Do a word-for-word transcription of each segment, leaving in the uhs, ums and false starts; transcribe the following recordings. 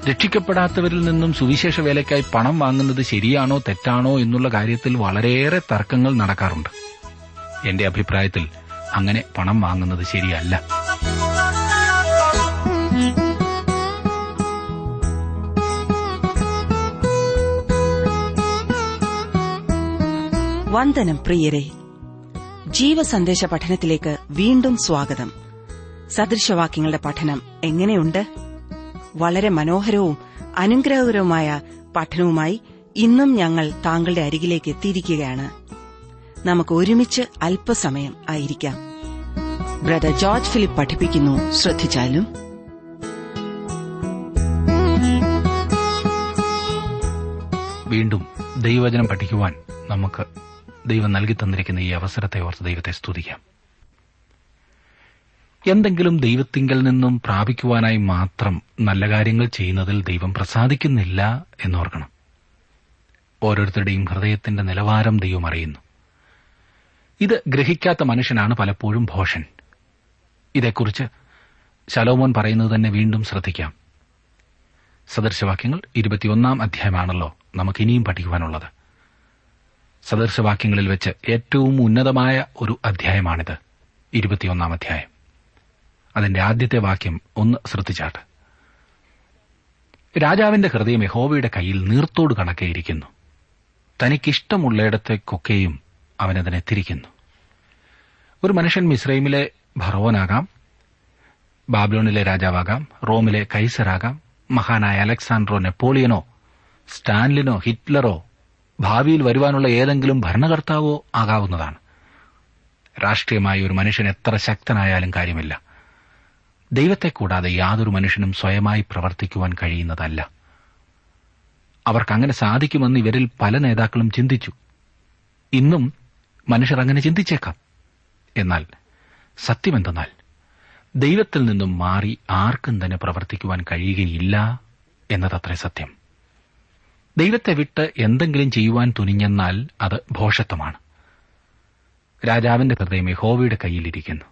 രക്ഷിക്കപ്പെടാത്തവരിൽ നിന്നും സുവിശേഷ വേലയ്ക്കായി പണം വാങ്ങുന്നത് ശരിയാണോ തെറ്റാണോ എന്നുള്ള കാര്യത്തിൽ വളരെയേറെ തർക്കങ്ങൾ നടക്കാറുണ്ട്. എന്റെ അഭിപ്രായത്തിൽ അങ്ങനെ പണം വാങ്ങുന്നത് ശരിയല്ല. വന്ദനം പ്രിയരെ, ജീവസന്ദേശ പഠനത്തിലേക്ക് വീണ്ടും സ്വാഗതം. സദൃശവാക്യങ്ങളുടെ പഠനം എങ്ങനെയുണ്ട്? വളരെ മനോഹരവും അനുഗ്രഹകരവുമായ പഠനവുമായി ഇന്നും ഞങ്ങൾ താങ്കളുടെ അരികിലേക്ക് എത്തിയിരിക്കുകയാണ്. നമുക്ക് ഒരുമിച്ച് അല്പസമയം ആയിരിക്കാം. ബ്രദർ ജോർജ് ഫിലിപ്പ് പഠിപ്പിക്കുന്നു, ശ്രദ്ധിച്ചാലും. വീണ്ടും ദൈവവചനം പഠിക്കുവാൻ നമുക്ക് ദൈവം നൽകി തന്നിരിക്കുന്ന ഈ അവസരത്തെ ഓർത്ത് ദൈവത്തെ സ്തുതിക്കാം. എന്തെങ്കിലും ദൈവത്തിങ്കൽ നിന്നും പ്രാപിക്കുവാനായി മാത്രം നല്ല കാര്യങ്ങൾ ചെയ്യുന്നതിൽ ദൈവം പ്രസാദിക്കുന്നില്ല എന്നോർക്കണം. ഓരോരുത്തരുടെയും ഹൃദയത്തിന്റെ നിലവാരം ദൈവം അറിയുന്നു. ഇത് ഗ്രഹിക്കാത്ത മനുഷ്യനാണ് പലപ്പോഴും ഭോഷൻ. ഇതേക്കുറിച്ച് ശലോമോൻ പറയുന്നത് തന്നെ വീണ്ടും ശ്രദ്ധിക്കാം. സദൃശവാക്യങ്ങൾ ഇരുപത്തിയൊന്നാം അധ്യായമാണല്ലോ നമുക്കിനിയും പഠിക്കുവാനുള്ളത്. സദൃശവാക്യങ്ങളിൽ വെച്ച് ഏറ്റവും ഉന്നതമായ ഒരു അധ്യായമാണിത്, ഇരുപത്തിയൊന്നാം അധ്യായം. അതിന്റെ ആദ്യത്തെ വാക്യം ഒന്ന് ശ്രദ്ധിച്ചാട്ട്. രാജാവിന്റെ ഹൃദയം യഹോവയുടെ കയ്യിൽ നീർത്തോട് കണക്കെയിരിക്കുന്നു, തനിക്കിഷ്ടമുള്ളയിടത്തേക്കൊക്കെയും അവനതിനെ തിരിക്കുന്നു. ഒരു മനുഷ്യൻ മിസ്രൈമിലെ ഫറവോനാകാം, ബാബിലോണിലെ രാജാവാകാം, റോമിലെ കൈസറാകാം, മഹാനായ അലക്സാണ്ടറോ, നെപ്പോളിയനോ, സ്റ്റാൻലിനോ, ഹിറ്റ്ലറോ, ഭാവിയിൽ വരുവാനുള്ള ഏതെങ്കിലും ഭരണകർത്താവോ ആകാവുന്നതാണ്. രാഷ്ട്രീയമായി ഒരു മനുഷ്യൻ എത്ര ശക്തനായാലും കാര്യമില്ല. ദൈവത്തെ കൂടാതെ യാതൊരു മനുഷ്യനും സ്വയമായി പ്രവർത്തിക്കുവാൻ കഴിയുന്നതല്ല. അവർക്കങ്ങനെ സാധിക്കുമെന്ന് ഇവരിൽ പല നേതാക്കളും ചിന്തിച്ചു. ഇന്നും മനുഷ്യർ അങ്ങനെ ചിന്തിച്ചേക്കാം. എന്നാൽ സത്യമെന്തെന്നാൽ ദൈവത്തിൽ നിന്നും മാറി ആർക്കും തന്നെ പ്രവർത്തിക്കുവാൻ കഴിയുകയില്ല എന്നതത്രേ സത്യം. ദൈവത്തെ വിട്ട് എന്തെങ്കിലും ചെയ്യുവാൻ തുനിഞ്ഞെന്നാൽ അത് ഭോഷത്വമാണ്. രാജാവിന്റെ ഹൃദയം യഹോവയുടെ കയ്യിലിരിക്കുന്നു,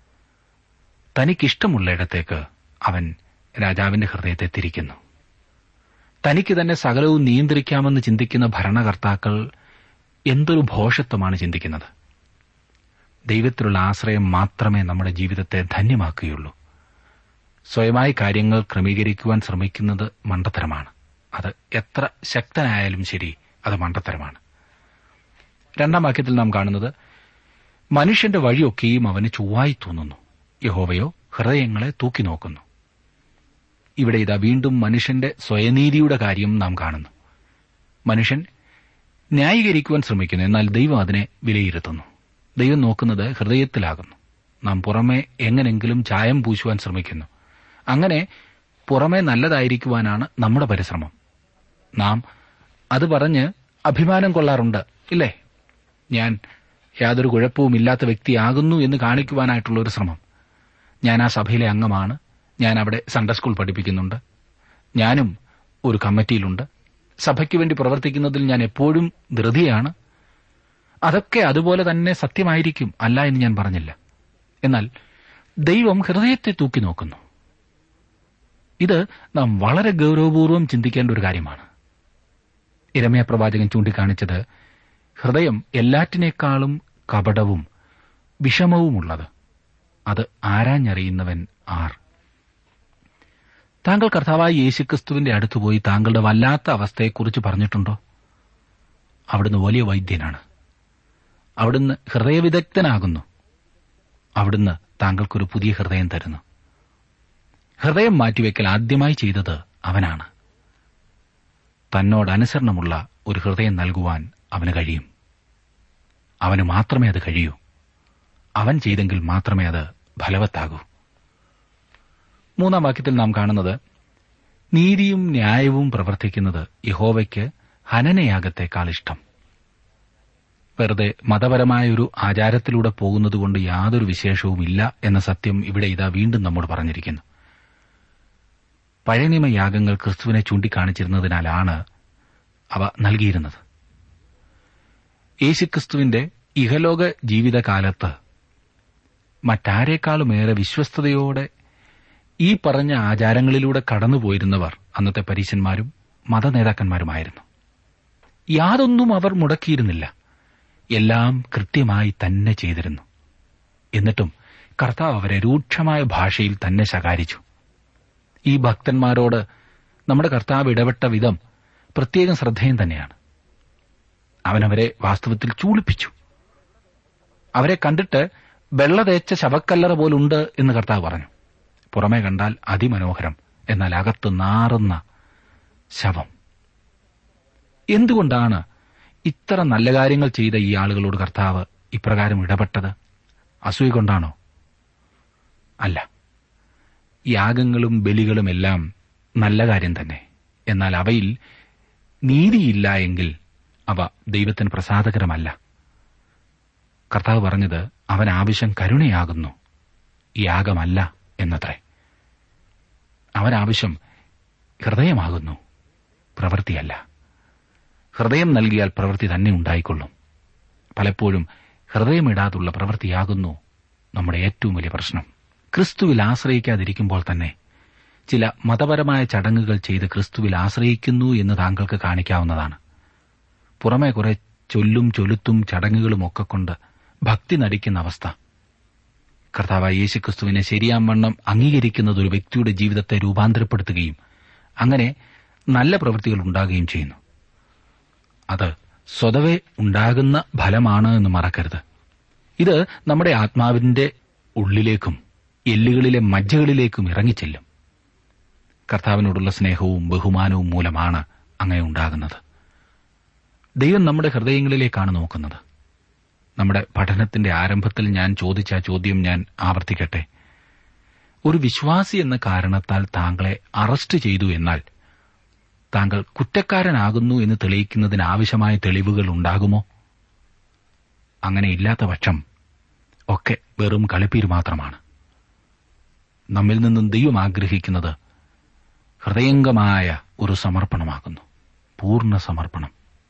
തനിക്കിഷ്ടമുള്ളയിടത്തേക്ക് അവൻ രാജാവിന്റെ ഹൃദയത്തെ തിരിക്കുന്നു. തനിക്ക് തന്നെ സകലവും നിയന്ത്രിക്കാമെന്ന് ചിന്തിക്കുന്ന ഭരണകർത്താക്കൾ എന്തൊരു ഭോഷത്വമാണ് ചിന്തിക്കുന്നത്. ദൈവത്തിലുള്ള ആശ്രയം മാത്രമേ നമ്മുടെ ജീവിതത്തെ ധന്യമാക്കുകയുള്ളൂ. സ്വയമായി കാര്യങ്ങൾ ക്രമീകരിക്കുവാൻ ശ്രമിക്കുന്നത് മണ്ടത്തരമാണ്. അത് എത്ര ശക്തനായാലും ശരി, അത് മണ്ടത്തരമാണ്. രണ്ടാം വാക്യത്തിൽ നാം കാണുന്നത്, മനുഷ്യന്റെ വഴിയൊക്കെയും അവന് ചൊവ്വായി തോന്നുന്നു, യഹോവയോ ഹൃദയങ്ങളെ തൂക്കി നോക്കുന്നു. ഇവിടെ ഇതാ വീണ്ടും മനുഷ്യന്റെ സ്വയനീതിയുടെ കാര്യം നാം കാണുന്നു. മനുഷ്യൻ ന്യായീകരിക്കുവാൻ ശ്രമിക്കുന്നു, എന്നാൽ ദൈവം അതിനെ വിലയിരുത്തുന്നു. ദൈവം നോക്കുന്നത് ഹൃദയത്തിലാകുന്നു. നാം പുറമെ എങ്ങനെങ്കിലും ചായം പൂശുവാൻ ശ്രമിക്കുന്നു. അങ്ങനെ പുറമെ നല്ലതായിരിക്കുവാനാണ് നമ്മുടെ പരിശ്രമം. നാം അത് പറഞ്ഞ് അഭിമാനം കൊള്ളാറുണ്ട്, ഇല്ലേ? ഞാൻ യാതൊരു കുഴപ്പവുമില്ലാത്ത വ്യക്തിയാകുന്നു എന്ന് കാണിക്കുവാനായിട്ടുള്ള ഒരു ശ്രമം. ഞാൻ ആ സഭയിലെ അംഗമാണ്, ഞാൻ അവിടെ സൺഡേ സ്കൂൾ പഠിപ്പിക്കുന്നുണ്ട്, ഞാനും ഒരു കമ്മിറ്റിയിലുണ്ട്, സഭയ്ക്ക് വേണ്ടി പ്രവർത്തിക്കുന്നതിൽ ഞാൻ എപ്പോഴും ധൃതിയാണ്. അതൊക്കെ അതുപോലെ തന്നെ സത്യമായിരിക്കും, അല്ല എന്ന് ഞാൻ പറഞ്ഞില്ല. എന്നാൽ ദൈവം ഹൃദയത്തെ തൂക്കി നോക്കുന്നു. ഇത് നാം വളരെ ഗൌരവപൂർവ്വം ചിന്തിക്കേണ്ട ഒരു കാര്യമാണ്. യിരെമ്യാ പ്രവാചകൻ ചൂണ്ടിക്കാണിച്ചത് ഹൃദയം എല്ലാറ്റിനേക്കാളും കപടവും വിഷമവുമുള്ളത്, അത് ആരാഞ്ഞറിയുന്നവൻ ആർ? താങ്കൾ കർത്താവായ യേശുക്രിസ്തുവിന്റെ അടുത്തുപോയി താങ്കളുടെ വല്ലാത്ത അവസ്ഥയെക്കുറിച്ച് പറഞ്ഞിട്ടുണ്ടോ? അവിടുന്ന് വലിയ വൈദ്യനാണ്. അവിടുന്ന് ഹൃദയവിദഗ്ധനാകുന്നു. അവിടുന്ന് താങ്കൾക്കൊരു പുതിയ ഹൃദയം തരുന്നു. ഹൃദയം മാറ്റിവെക്കൽ ആദ്യമായി ചെയ്തത് അവനാണ്. തന്നോട് അനുസരണമുള്ള ഒരു ഹൃദയം നൽകുവാൻ അവന് കഴിയും. അവന് മാത്രമേ അത് കഴിയൂ. അവൻ ചെയ്തെങ്കിൽ മാത്രമേ അത് ഫലവത്താകൂ. മൂന്നാം വാക്യത്തിൽ നാം കാണുന്നത്, നീതിയും ന്യായവും പ്രവർത്തിക്കുന്നത് യഹോവയ്ക്ക് ഹനനയാഗത്തേക്കാൾ ഇഷ്ടം. വെറുതെ മതപരമായ ഒരു ആചാരത്തിലൂടെ പോകുന്നതുകൊണ്ട് യാതൊരു വിശേഷവുമില്ല എന്ന സത്യം ഇവിടെ ഇതാ വീണ്ടും നമ്മോട് പറഞ്ഞിരിക്കുന്നു. പഴയ നിയമയാഗങ്ങൾ ക്രിസ്തുവിനെ ചൂണ്ടിക്കാണിച്ചിരുന്നതിനാലാണ് അവ നൽകിയിരുന്നത്. യേശുക്രിസ്തുവിന്റെ ഇഹലോക ജീവിതകാലത്ത് മറ്റാരേക്കാളുമേറെ വിശ്വസ്തയോടെ ഈ പറഞ്ഞ ആചാരങ്ങളിലൂടെ കടന്നുപോയിരുന്നവർ അന്നത്തെ പരീശന്മാരും മതനേതാക്കന്മാരുമായിരുന്നു. യാതൊന്നും അവർ മുടക്കിയിരുന്നില്ല. എല്ലാം കൃത്യമായി തന്നെ ചെയ്തിരുന്നു. എന്നിട്ടും കർത്താവ് അവരെ രൂക്ഷമായ ഭാഷയിൽ തന്നെ ശകാരിച്ചു. ഈ ഭക്തന്മാരോട് നമ്മുടെ കർത്താവ് ഇടപെട്ട വിധം പ്രത്യേകം ശ്രദ്ധേയം തന്നെയാണ്. അവനവരെ വാസ്തവത്തിൽ ചൂളിപ്പിച്ചു. അവരെ കണ്ടിട്ട് വെള്ള തേച്ച ശവക്കല്ലറ പോലുണ്ട് എന്ന് കർത്താവ് പറഞ്ഞു. പുറമേ കണ്ടാൽ അതിമനോഹരം, എന്നാൽ അകത്ത് നാറുന്ന ശവം. എന്തുകൊണ്ടാണ് ഇത്ര നല്ല കാര്യങ്ങൾ ചെയ്ത ഈ ആളുകളോട് കർത്താവ് ഇപ്രകാരം ഇടപെട്ടത്? അസൂയ കൊണ്ടാണോ? അല്ല. യാഗങ്ങളും ബലികളും എല്ലാം നല്ല കാര്യം തന്നെ. എന്നാൽ അവയിൽ നീതിയില്ല എങ്കിൽ അവ ദൈവത്തിന് പ്രസാദകരമല്ല. കർത്താവ് പറഞ്ഞത് അവൻ ആവശ്യം കരുണയാകുന്നു, യാഗമല്ല എന്നത്രേ. അവൻ ആവശ്യം ഹൃദയമാകുന്നു, പ്രവൃത്തിയല്ല. ഹൃദയം നൽകിയാൽ പ്രവൃത്തി തന്നെ ഉണ്ടായിക്കൊള്ളും. പലപ്പോഴും ഹൃദയമിടാതുള്ള പ്രവൃത്തിയാകുന്നു നമ്മുടെ ഏറ്റവും വലിയ പ്രശ്നം. ക്രിസ്തുവിൽ ആശ്രയിക്കാതിരിക്കുമ്പോൾ തന്നെ ചില മതപരമായ ചടങ്ങുകൾ ചെയ്ത് ക്രിസ്തുവിൽ ആശ്രയിക്കുന്നു എന്ന് താങ്കൾക്ക് കാണിക്കാവുന്നതാണ്. പുറമെ കുറെ ചൊല്ലും ചൊലുത്തും ചടങ്ങുകളുമൊക്കെ കൊണ്ട് ഭക്തി നടിക്കുന്ന അവസ്ഥ. കർത്താവായ യേശുക്രിസ്തുവിനെ ശരിയാംവണ്ണം അംഗീകരിക്കുന്നത് ഒരു വ്യക്തിയുടെ ജീവിതത്തെ രൂപാന്തരപ്പെടുത്തുകയും അങ്ങനെ നല്ല പ്രവൃത്തികൾ ഉണ്ടാകുകയും ചെയ്യുന്നു. അത് സ്വതവേ ഉണ്ടാകുന്ന ഫലമാണ് എന്ന് മറക്കരുത്. ഇത് നമ്മുടെ ആത്മാവിന്റെ ഉള്ളിലേക്കും എല്ലുകളിലെ മജ്ജകളിലേക്കും ഇറങ്ങിച്ചെല്ലും. കർത്താവിനോടുള്ള സ്നേഹവും ബഹുമാനവും മൂലമാണ് അങ്ങനെ ഉണ്ടാകുന്നത്. ദൈവം നമ്മുടെ ഹൃദയങ്ങളിലേക്കാണ് നോക്കുന്നത്. നമ്മുടെ പഠനത്തിന്റെ ആരംഭത്തിൽ ഞാൻ ചോദിച്ച ആ ചോദ്യം ഞാൻ ആവർത്തിക്കട്ടെ. ഒരു വിശ്വാസി എന്ന കാരണത്താൽ താങ്കളെ അറസ്റ്റ് ചെയ്തു എന്നാൽ താങ്കൾ കുറ്റക്കാരനാകുന്നു എന്ന് തെളിയിക്കുന്നതിന് ആവശ്യമായ തെളിവുകൾ ഉണ്ടാകുമോ? അങ്ങനെ ഇല്ലാത്ത പക്ഷം ഒക്കെ വെറും കളിപ്പീര് മാത്രമാണ്. നമ്മിൽ നിന്നും ദൈവം ആഗ്രഹിക്കുന്നത് ഹൃദയംഗമായ ഒരു സമർപ്പണമാകുന്നു, പൂർണ്ണ സമർപ്പണം.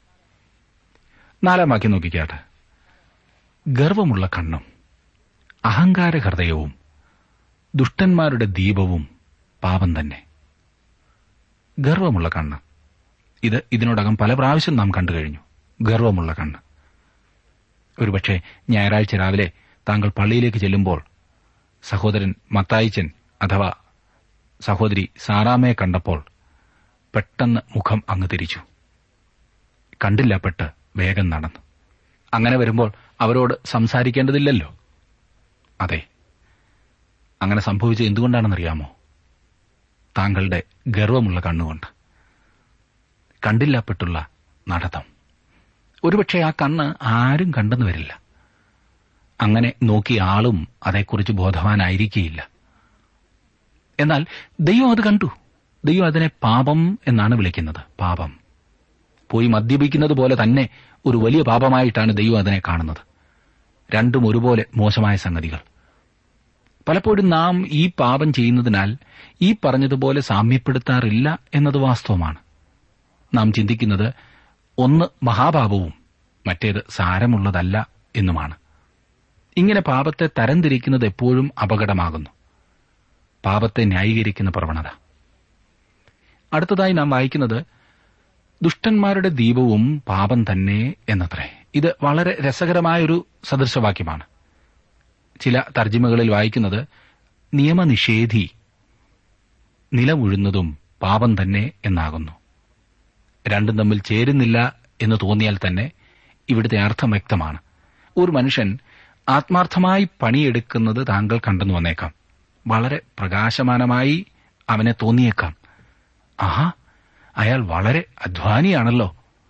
നാലാം വാക്യം നോക്കിക്കാട്ടെ. ഗർവമുള്ള കണ്ണും അഹങ്കാര ഹൃദയവും ദുഷ്ടന്മാരുടെ ദീപവും പാപം തന്നെ. ഗർവമുള്ള കണ്ണ്, ഇത് ഇതിനോടകം പല പ്രാവശ്യം നാം കണ്ടു കഴിഞ്ഞു. ഗർവമുള്ള കണ്ണ്. ഒരുപക്ഷെ ഞായറാഴ്ച രാവിലെ താങ്കൾ പള്ളിയിലേക്ക് ചെല്ലുമ്പോൾ സഹോദരൻ മത്തായിച്ചൻ അഥവാ സഹോദരി സാറാമയെ കണ്ടപ്പോൾ പെട്ടെന്ന് മുഖം അങ്ങ് തിരിച്ചു, കണ്ടില്ല, പെട്ട് വേഗം നടന്നു. അങ്ങനെ വരുമ്പോൾ അവരോട് സംസാരിക്കേണ്ടതില്ലല്ലോ. അതെ, അങ്ങനെ സംഭവിച്ചത് എന്തുകൊണ്ടാണെന്നറിയാമോ? താങ്കളുടെ ഗർവമുള്ള കണ്ണുകൊണ്ട്. കണ്ടില്ലപ്പെട്ടുള്ള നടത്തം. ഒരുപക്ഷെ ആ കണ്ണ് ആരും കണ്ടെന്ന് വരില്ല. അങ്ങനെ നോക്കിയ ആളും അതേക്കുറിച്ച് ബോധവാനായിരിക്കുകയില്ല. എന്നാൽ ദൈവം അത് കണ്ടു. ദൈവം അതിനെ പാപം എന്നാണ് വിളിക്കുന്നത്. പാപം. പോയി മദ്യപിക്കുന്നത് പോലെ തന്നെ ഒരു വലിയ പാപമായിട്ടാണ് ദൈവം അതിനെ കാണുന്നത്. രണ്ടും ഒരുപോലെ മോശമായ സംഗതികൾ. പലപ്പോഴും നാം ഈ പാപം ചെയ്യുന്നതിനാൽ ഈ പറഞ്ഞതുപോലെ സാമ്യപ്പെടുത്താറില്ല എന്നത് വാസ്തവമാണ്. നാം ചിന്തിക്കുന്നത് ഒന്ന് മഹാപാപവും മറ്റേത് സാരമുള്ളതല്ല എന്നുമാണ്. ഇങ്ങനെ പാപത്തെ തരംതിരിക്കുന്നത് എപ്പോഴും അപകടമാകുന്നു. പാപത്തെ ന്യായീകരിക്കുന്ന പ്രവണത. അടുത്തതായി നാം വായിക്കുന്നത് ദുഷ്ടന്മാരുടെ ദീപവും പാപം തന്നെ എന്നത്രേ. ഇത് വളരെ രസകരമായൊരു സദൃശവാക്യമാണ്. ചില തർജിമകളിൽ വായിക്കുന്നത് നിയമനിഷേധി നിലമുഴുന്നതും പാപം തന്നെ എന്നാകുന്നു. രണ്ടും തമ്മിൽ ചേരുന്നില്ല എന്ന് തോന്നിയാൽ തന്നെ ഇവിടുത്തെ അർത്ഥം വ്യക്തമാണ്. ഒരു മനുഷ്യൻ ആത്മാർത്ഥമായി പണിയെടുക്കുന്നത് താങ്കൾ കണ്ടെന്നു വന്നേക്കാം. വളരെ പ്രകാശമാനമായി അവനെ തോന്നിയേക്കാം. ആഹാ, അയാൾ വളരെ അധ്വാനിയാണല്ലോ.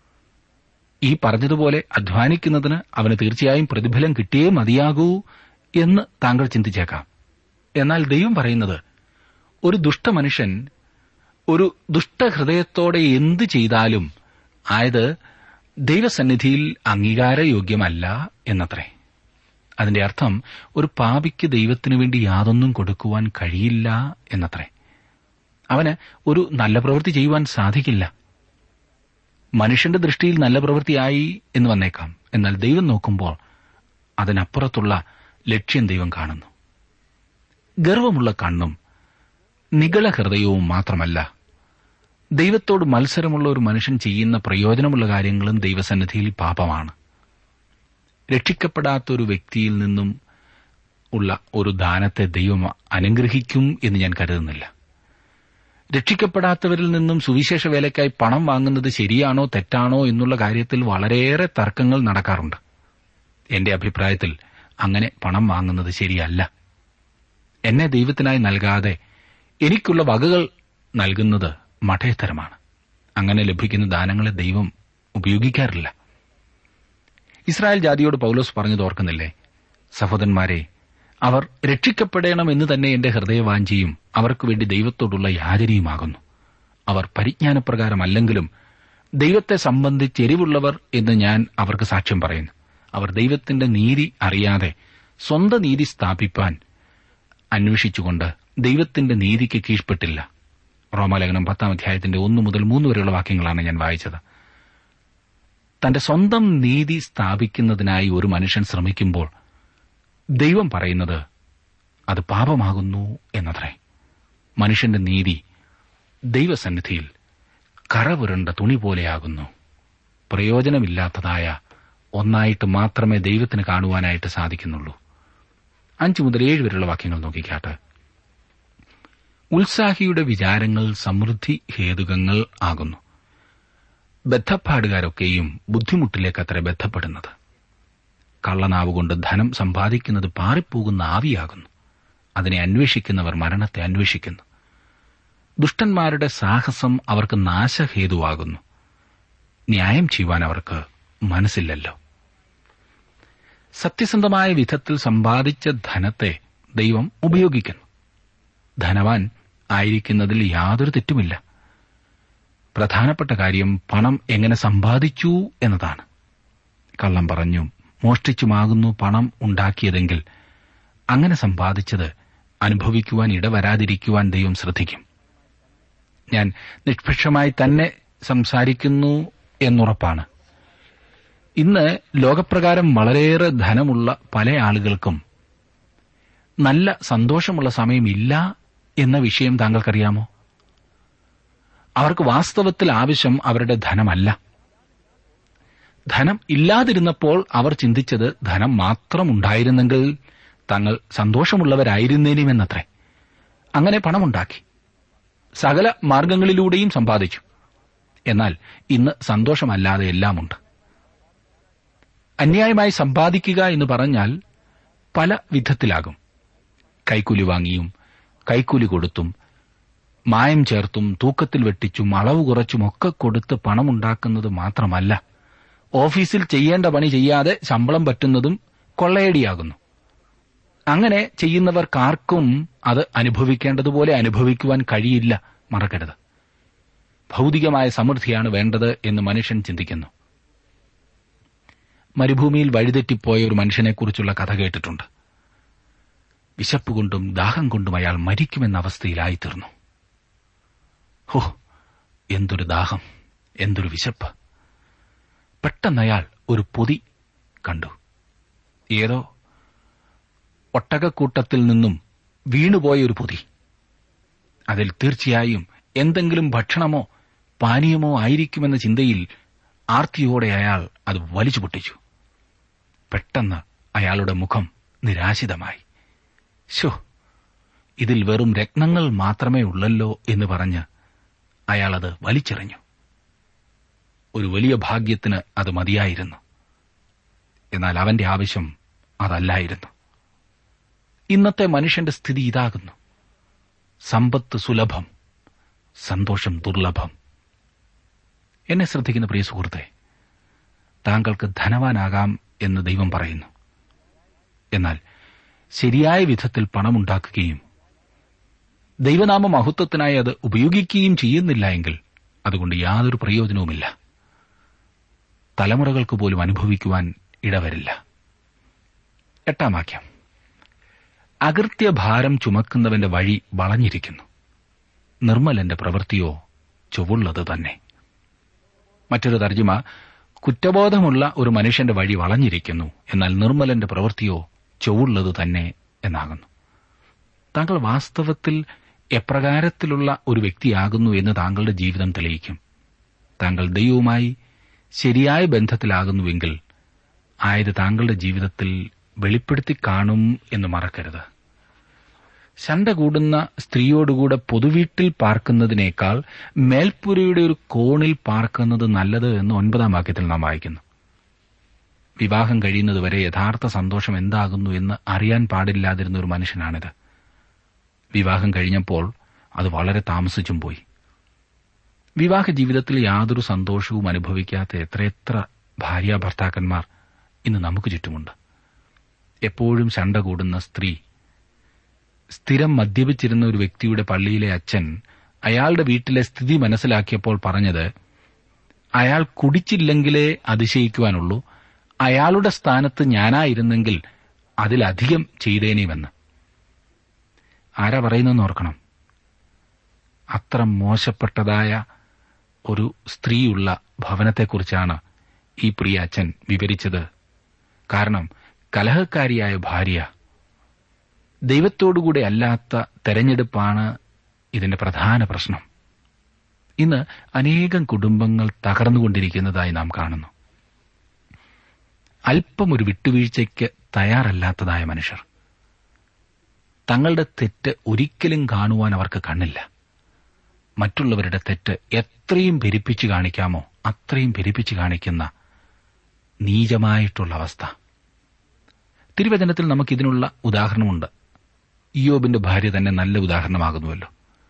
ഈ പറഞ്ഞതുപോലെ അധ്വാനിക്കുന്നതിന് അവന് തീർച്ചയായും പ്രതിഫലം കിട്ടിയേ മതിയാകൂ എന്ന് താങ്കൾ ചിന്തിച്ചേക്കാം. എന്നാൽ ദൈവം പറയുന്നത് ഒരു ദുഷ്ടമനുഷ്യൻ ഒരു ദുഷ്ടഹൃദയത്തോടെ എന്തു ചെയ്താലും ആയത് ദൈവസന്നിധിയിൽ അംഗീകാരയോഗ്യമല്ല എന്നത്രേ. അതിന്റെ അർത്ഥം ഒരു പാപിക്ക് ദൈവത്തിനു വേണ്ടി യാതൊന്നും കൊടുക്കുവാൻ കഴിയില്ല എന്നത്രേ. അവന് ഒരു നല്ല പ്രവൃത്തി ചെയ്യുവാൻ സാധിക്കില്ല. മനുഷ്യന്റെ ദൃഷ്ടിയിൽ നല്ല പ്രവൃത്തിയായി എന്ന് വന്നേക്കാം. എന്നാൽ ദൈവം നോക്കുമ്പോൾ അതിനപ്പുറത്തുള്ള ലക്ഷ്യം ദൈവം കാണുന്നു. ഗർവമുള്ള കണ്ണും നിഗള ഹൃദയവും മാത്രമല്ല, ദൈവത്തോട് മത്സരമുള്ള ഒരു മനുഷ്യൻ ചെയ്യുന്ന പ്രയോജനമുള്ള കാര്യങ്ങളും ദൈവസന്നിധിയിൽ പാപമാണ്. രക്ഷിക്കപ്പെടാത്ത ഒരു വ്യക്തിയിൽ നിന്നും ഉള്ള ഒരു ദാനത്തെ ദൈവം അനുഗ്രഹിക്കും എന്ന് ഞാൻ കരുതുന്നില്ല. രക്ഷിക്കപ്പെടാത്തവരിൽ നിന്നും സുവിശേഷ വേലയ്ക്കായി പണം വാങ്ങുന്നത് ശരിയാണോ തെറ്റാണോ എന്നുള്ള കാര്യത്തിൽ വളരെയേറെ തർക്കങ്ങൾ നടക്കാറുണ്ട്. എന്റെ അഭിപ്രായത്തിൽ അങ്ങനെ പണം വാങ്ങുന്നത് ശരിയല്ല. എന്നെ ദൈവത്തിനായി നൽകാതെ എനിക്കുള്ള വകകൾ നൽകുന്നത് മഠേത്തരമാണ്. അങ്ങനെ ലഭിക്കുന്ന ദാനങ്ങളെ ദൈവം ഉപയോഗിക്കാറില്ല. ഇസ്രായേൽ ജാതിയോട് പൗലോസ് പറഞ്ഞത് ഓർക്കുന്നില്ലേ? സഹോദരന്മാരെ, അവർ രക്ഷിക്കപ്പെടണമെന്ന് തന്നെ എന്റെ ഹൃദയവാഞ്ചിയും അവർക്കു വേണ്ടി ദൈവത്തോടുള്ള യാചനയുമാകുന്നു. അവർ പരിജ്ഞാനപ്രകാരമല്ലെങ്കിലും ദൈവത്തെ സംബന്ധിച്ച് എരിവുള്ളവർ എന്ന് ഞാൻ അവർക്ക് സാക്ഷ്യം പറയുന്നു. അവർ ദൈവത്തിന്റെ നീതി അറിയാതെ സ്വന്തം നീതി സ്ഥാപിപ്പാൻ അന്വേഷിച്ചുകൊണ്ട് ദൈവത്തിന്റെ നീതിക്ക് കീഴ്പ്പെട്ടില്ല. റോമാലേഖനം പത്താം അധ്യായത്തിന്റെ ഒന്നു മുതൽ മൂന്ന് വരെയുള്ള വാക്യങ്ങളാണ് ഞാൻ വായിച്ചത്. തന്റെ സ്വന്തം നീതി സ്ഥാപിക്കുന്നതിനായി ഒരു മനുഷ്യൻ ശ്രമിക്കുമ്പോൾ ദൈവം പറയുന്നത് അത് പാപമാകുന്നു എന്നത്രേ. മനുഷ്യന്റെ നീതി ദൈവസന്നിധിയിൽ കറപുരണ്ട തുണി പോലെയാകുന്നു. പ്രയോജനമില്ലാത്തതായ ഒന്നായിട്ട് മാത്രമേ ദൈവത്തിന് കാണുവാനായിട്ട് സാധിക്കുന്നുള്ളൂ. അഞ്ചു മുതൽ ഏഴ് വരെയുള്ള വാക്യങ്ങൾ നോക്കിക്കാട്ടെ. ഉത്സാഹിയുടെ വിചാരങ്ങൾ സമൃദ്ധി ഹേതുകങ്ങൾ ആകുന്നു. ബദ്ധപ്പാടുകാരൊക്കെയും ബുദ്ധിമുട്ടിലേക്കത്ര ബന്ധപ്പെടുന്നത്. കള്ളനാവുകൊണ്ട് ധനം സമ്പാദിക്കുന്നത് പാറിപ്പോകുന്ന ആവിയാകുന്നു. അതിനെ അന്വേഷിക്കുന്നവർ മരണത്തെ അന്വേഷിക്കുന്നു. ദുഷ്ടന്മാരുടെ സാഹസം അവർക്ക് നാശഹേതുവാകുന്നു. ന്യായം ചെയ്യുവാൻ അവർക്ക് മനസ്സില്ലല്ലോ. സത്യസന്ധമായ വിധത്തിൽ സമ്പാദിച്ച ധനത്തെ ദൈവം ഉപയോഗിക്കുന്നു. ധനവാൻ ആയിരിക്കുന്നതിൽ യാതൊരു തെറ്റുമില്ല. പ്രധാനപ്പെട്ട കാര്യം പണം എങ്ങനെ സമ്പാദിച്ചു എന്നതാണ്. കള്ളം പറഞ്ഞും മോഷ്ടിച്ചുമാകുന്നു പണം ഉണ്ടാക്കിയതെങ്കിൽ അങ്ങനെ സമ്പാദിച്ചത് അനുഭവിക്കുവാൻ ഇടവരാതിരിക്കുവാൻ ദൈവം ശ്രദ്ധിക്കും. ഞാൻ നിഷ്പക്ഷമായി തന്നെ സംസാരിക്കുന്നു എന്നുറപ്പാണ്. ഇന്ന് ലോകപ്രകാരം വളരെയേറെ ധനമുള്ള പല ആളുകൾക്കും നല്ല സന്തോഷമുള്ള സമയമില്ല എന്ന വിഷയം താങ്കൾക്കറിയാമോ? അവർക്ക് വാസ്തവത്തിൽ ആവശ്യം അവരുടെ ധനമല്ല. ധനം ഇല്ലാതിരുന്നപ്പോൾ അവർ ചിന്തിച്ചത് ധനം മാത്രം ഉണ്ടായിരുന്നെങ്കിൽ തങ്ങൾ സന്തോഷമുള്ളവരായിരുന്നേനുമെന്നത്രേ. അങ്ങനെ പണമുണ്ടാക്കി സകല മാർഗങ്ങളിലൂടെയും സമ്പാദിച്ചു. എന്നാൽ ഇന്ന് സന്തോഷമല്ലാതെ എല്ലാമുണ്ട്. അന്യായമായി സമ്പാദിക്കുക എന്ന് പറഞ്ഞാൽ പല വിധത്തിലാകും. കൈക്കൂലി വാങ്ങിയും കൈക്കൂലി കൊടുത്തും മായം ചേർത്തും തൂക്കത്തിൽ വെട്ടിച്ചും അളവ് കുറച്ചുമൊക്കെ കൊടുത്ത് പണമുണ്ടാക്കുന്നത് മാത്രമല്ല, ഓഫീസിൽ ചെയ്യേണ്ട പണി ചെയ്യാതെ ശമ്പളം പറ്റുന്നതും കൊള്ളയടിയാകുന്നു. അങ്ങനെ ചെയ്യുന്നവർക്കാർക്കും അത് അനുഭവിക്കേണ്ടതുപോലെ അനുഭവിക്കുവാൻ കഴിയില്ല. മറക്കരുത്, ഭൗതികമായ സമൃദ്ധിയാണ് വേണ്ടത് എന്ന് മനുഷ്യൻ ചിന്തിക്കുന്നു. മരുഭൂമിയിൽ വഴിതെറ്റിപ്പോയ ഒരു മനുഷ്യനെക്കുറിച്ചുള്ള കഥ കേട്ടിട്ടുണ്ട്. വിശപ്പ് കൊണ്ടും ദാഹം കൊണ്ടും അയാൾ മരിക്കുമെന്ന അവസ്ഥയിലായിത്തീർന്നു. ഹോ, എന്തൊരു ദാഹം, എന്തൊരു വിശപ്പ്! പെട്ടെന്നയാൾ ഒരു പൊതി കണ്ടു. ഏതോ ഒട്ടകക്കൂട്ടത്തിൽ നിന്നും വീണുപോയ ഒരു പൊതി. അതിൽ തീർച്ചയായും എന്തെങ്കിലും ഭക്ഷണമോ പാനീയമോ ആയിരിക്കുമെന്ന ചിന്തയിൽ ആർത്തിയോടെ അയാൾ അത് വലിച്ചു പൊട്ടിച്ചു. പെട്ടെന്ന് അയാളുടെ മുഖം നിരാശിതമായി. ശോ, ഇതിൽ വെറും രത്നങ്ങൾ മാത്രമേ ഉള്ളല്ലോ എന്ന് പറഞ്ഞ് അയാളത് വലിച്ചെറിഞ്ഞു. ഒരു വലിയ ഭാഗ്യത്തിന് അത് മതിയായിരുന്നു. എന്നാൽ അവന്റെ ആവശ്യം അതല്ലായിരുന്നു. ഇന്നത്തെ മനുഷ്യന്റെ സ്ഥിതി ഇതാകുന്നു. സമ്പത്ത് സുലഭം, സന്തോഷം ദുർലഭം. എന്നെ ശ്രദ്ധിക്കുന്ന പ്രിയ സുഹൃത്തെ, താങ്കൾക്ക് ധനവാനാകാം എന്ന് ദൈവം പറയുന്നു. എന്നാൽ ശരിയായ വിധത്തിൽ പണമുണ്ടാക്കുകയും ദൈവനാമ മഹത്വത്തിനായി അത് ഉപയോഗിക്കുകയും ചെയ്യുന്നില്ല എങ്കിൽ അതുകൊണ്ട് യാതൊരു പ്രയോജനവുമില്ല. തലമുറകൾക്ക് പോലും അനുഭവിക്കുവാൻ ഇടവരില്ല. എട്ടാം വാക്യം. അകൃത്യഭാരം ചുമക്കുന്നവന്റെ വഴി വളഞ്ഞിരിക്കുന്നു, നിർമ്മലന്റെ പ്രവൃത്തിയോ ചൊവ്വുള്ളത് തന്നെ. മറ്റൊരു തർജ്ജിമ, കുറ്റബോധമുള്ള ഒരു മനുഷ്യന്റെ വഴി വളഞ്ഞിരിക്കുന്നു, എന്നാൽ നിർമ്മലന്റെ പ്രവൃത്തിയോ ചൊവ്വുള്ളത് തന്നെ എന്നാകുന്നു. താങ്കൾ വാസ്തവത്തിൽ എപ്രകാരത്തിലുള്ള ഒരു വ്യക്തിയാകുന്നു എന്ന് താങ്കളുടെ ജീവിതം തെളിയിക്കും. താങ്കൾ ദൈവവുമായി ശരിയായ ബന്ധത്തിലാകുന്നുവെങ്കിൽ ആയത് താങ്കളുടെ ജീവിതത്തിൽ വെളിപ്പെടുത്തി കാണും എന്ന് മറക്കരുത്. ശണ്ട കൂടുന്ന സ്ത്രീയോടുകൂടെ പൊതുവീട്ടിൽ പാർക്കുന്നതിനേക്കാൾ മേൽപ്പുരയുടെ ഒരു കോണിൽ പാർക്കുന്നത് നല്ലത് എന്ന് ഒൻപതാം വാക്യത്തിൽ നാം വായിക്കുന്നു. വിവാഹം കഴിയുന്നതുവരെ യഥാർത്ഥ സന്തോഷം എന്താകുന്നു എന്ന് അറിയാൻ പാടില്ലാതിരുന്ന ഒരു മനുഷ്യനാണിത്. വിവാഹം കഴിഞ്ഞപ്പോൾ അത് വളരെ താമസിച്ചും പോയി. വിവാഹ ജീവിതത്തിൽ യാതൊരു സന്തോഷവും അനുഭവിക്കാത്ത എത്രയെത്ര ഭാര്യ ഭർത്താക്കന്മാർ ഇന്ന് നമുക്ക് ചുറ്റുമുണ്ട്. എപ്പോഴും ശണ്ട കൂടുന്ന സ്ത്രീ, സ്ഥിരം മദ്യപിച്ചിരുന്ന ഒരു വ്യക്തിയുടെ പള്ളിയിലെ അച്ഛൻ അയാളുടെ വീട്ടിലെ സ്ഥിതി മനസ്സിലാക്കിയപ്പോൾ പറഞ്ഞത്, അയാൾ കുടിച്ചില്ലെങ്കിലേ അതിശയിക്കുവാനുള്ളൂ, അയാളുടെ സ്ഥാനത്ത് ഞാനായിരുന്നെങ്കിൽ അതിലധികം ചെയ്തേനെയുമെന്ന്. ആരാ പറയുന്നതെന്ന് ഓർക്കണം. അത്ര മോശപ്പെട്ടതായ ഒരു സ്ത്രീയുള്ള ഭവനത്തെക്കുറിച്ചാണ് ഈ പ്രിയ അച്ഛൻ വിവരിച്ചത്. കാരണം കലഹക്കാരിയായ ഭാര്യ, ദൈവത്തോടുകൂടെ അല്ലാത്ത തെരഞ്ഞെടുപ്പാണ് ഇതിന്റെ പ്രധാന പ്രശ്നം. ഇന്ന് അനേകം കുടുംബങ്ങൾ തകർന്നുകൊണ്ടിരിക്കുന്നതായി നാം കാണുന്നു. അല്പം ഒരു വിട്ടുവീഴ്ചയ്ക്ക് തയ്യാറല്ലാത്തതായ മനുഷ്യർ. തങ്ങളുടെ തെറ്റ് ഒരിക്കലും കാണുവാൻ അവർക്ക് കണ്ണില്ല. മറ്റുള്ളവരുടെ തെറ്റ് എത്രയും പെരുപ്പിച്ചു കാണിക്കാമോ അത്രയും പെരുപ്പിച്ചു കാണിക്കുന്ന നീചമായിട്ടുള്ള അവസ്ഥ. തിരുവചനത്തിൽ നമുക്കിതിനുള്ള ഉദാഹരണമുണ്ട്. ഇയ്യോബിന്റെ ഭാര്യ തന്നെ നല്ല ഉദാഹരണമാകുന്നുവല്ലോ.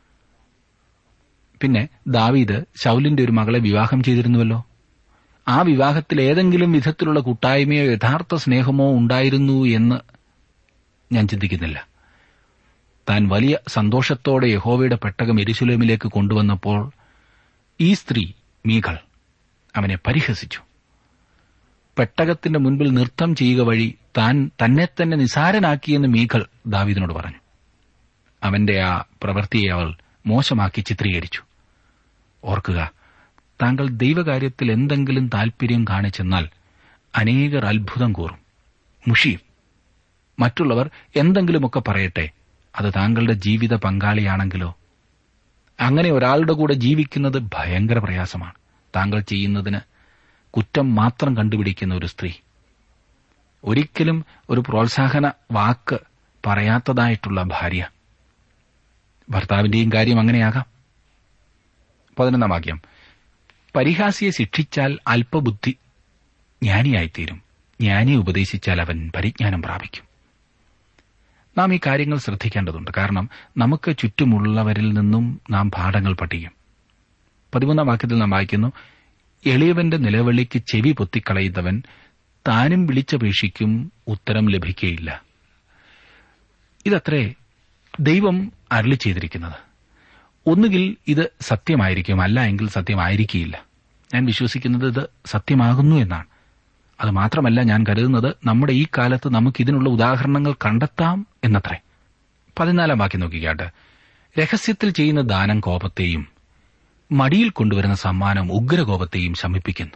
പിന്നെ ദാവീദ് ശൗലിന്റെ ഒരു മകളെ വിവാഹം ചെയ്തിരുന്നുവല്ലോ. ആ വിവാഹത്തിൽ ഏതെങ്കിലും വിധത്തിലുള്ള കൂട്ടായ്മയോ യഥാർത്ഥ സ്നേഹമോ ഉണ്ടായിരുന്നു എന്ന് ഞാൻ ചിന്തിക്കുന്നില്ല. താൻ വലിയ സന്തോഷത്തോടെ യഹോവയുടെ പെട്ടകം യെരൂശലേമിലേക്ക് കൊണ്ടുവന്നപ്പോൾ ഈ സ്ത്രീ മീഖൾ അവനെ പരിഹസിച്ചു. പെട്ടകത്തിന്റെ മുൻപിൽ നൃത്തം ചെയ്യുക വഴി താൻ തന്നെ തന്നെ നിസാരനാക്കിയെന്ന് മീഖൾ ദാവീദിനോട് പറഞ്ഞു. അവന്റെ ആ പ്രവൃത്തിയെ അവൾ മോശമാക്കി ചിത്രീകരിച്ചു. ഓർക്കുക, താങ്കൾ ദൈവകാര്യത്തിൽ എന്തെങ്കിലും താൽപര്യം കാണിച്ചെന്നാൽ അനേകർ അത്ഭുതം കൂറും, മുഷിയും. മറ്റുള്ളവർ എന്തെങ്കിലുമൊക്കെ പറയട്ടെ, അത് താങ്കളുടെ ജീവിത പങ്കാളിയാണെങ്കിലോ? അങ്ങനെ ഒരാളുടെ കൂടെ ജീവിക്കുന്നത് ഭയങ്കര പ്രയാസമാണ്. താങ്കൾ ചെയ്യുന്നതിന് കുറ്റം മാത്രം കണ്ടുപിടിക്കുന്ന ഒരു സ്ത്രീ, ഒരിക്കലും ഒരു പ്രോത്സാഹന വാക്ക് പറയാത്തതായിട്ടുള്ള ഭാര്യ. ഭർത്താവിന്റെയും കാര്യം അങ്ങനെയാകാം. പതിനൊന്നാം വാക്യം, പരിഹാസിയെ ശിക്ഷിച്ചാൽ അല്പബുദ്ധി ജ്ഞാനിയായിത്തീരും, ജ്ഞാനിയെ ഉപദേശിച്ചാൽ അവൻ പരിജ്ഞാനം പ്രാപിക്കും. നാം ഈ കാര്യങ്ങൾ ശ്രദ്ധിക്കേണ്ടതുണ്ട്. കാരണം നമുക്ക് ചുറ്റുമുള്ളവരിൽ നിന്നും നാം പാഠങ്ങൾ പഠിക്കും. പതിമൂന്നാം വാക്യത്തിൽ നാം വായിക്കുന്നു, എളിയവന്റെ നിലവിളിക്ക് ചെവി പൊത്തിക്കളയുന്നവൻ താനും വിളിച്ചപേക്ഷിക്കും, ഉത്തരം ലഭിക്കുകയില്ല. ഇതത്രേ ദൈവം അരുളി ചെയ്തിരിക്കുന്നത്. ഒന്നുകിൽ ഇത് സത്യമായിരിക്കും, അല്ല എങ്കിൽ സത്യമായിരിക്കില്ല. ഞാൻ വിശ്വസിക്കുന്നത് ഇത് സത്യമാകുന്നു എന്നാണ്. അത് മാത്രമല്ല, ഞാൻ കരുതുന്നത് നമ്മുടെ ഈ കാലത്ത് നമുക്കിതിനുള്ള ഉദാഹരണങ്ങൾ കണ്ടെത്താം എന്നത്രേ. പതിനാലാം വാക്യം നോക്കിക്കാട്ട്, രഹസ്യത്തിൽ ചെയ്യുന്ന ദാനം കോപത്തെയും മടിയിൽ കൊണ്ടുവരുന്ന സമ്മാനം ഉഗ്രകോപത്തെയും ശമിപ്പിക്കുന്നു.